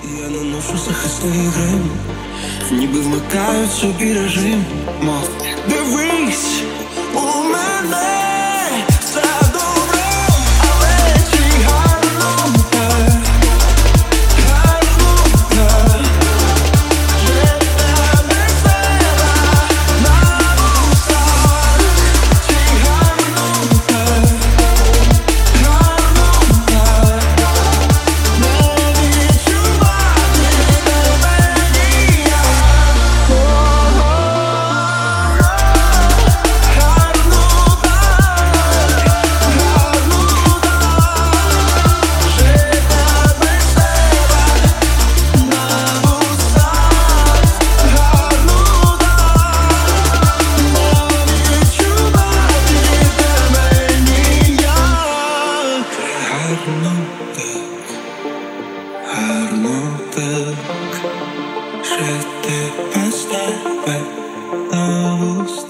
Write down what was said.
Я наношу захисний грим, ніби вмикають собі режим. Мов, дивись у мене. Гарно так жити без тебе на вустах.